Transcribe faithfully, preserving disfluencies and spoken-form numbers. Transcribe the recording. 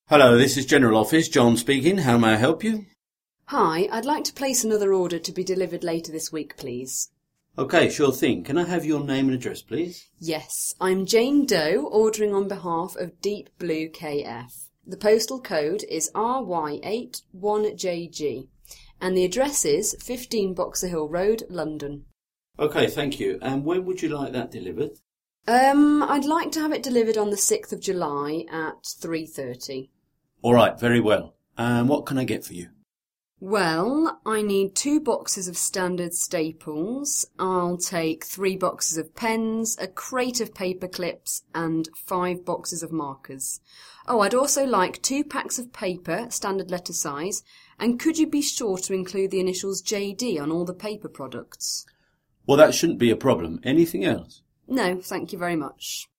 Hello, this is General Office. John speaking. How may I help you? Hi, I'd like to place another order to be delivered later this week, please. OK, sure thing. Can I have your name and address, please? Yes, I'm Jane Doe, ordering on behalf of Deep Blue K F. The postal code is R Y eight one J G, and the address is fifteen Boxer Hill Road, London. OK, thank you. And when would you like that delivered? Um, I'd like to have it delivered on the sixth of July at three thirty. All right, very well. And what can I get for you? Well, I need two boxes of standard staples. I'll take three boxes of pens, a crate of paper clips, and five boxes of markers. Oh, I'd also like two packs of paper, standard letter size, and could you be sure to include the initials J D on all the paper products? Well, that shouldn't be a problem. Anything else? No, thank you very much.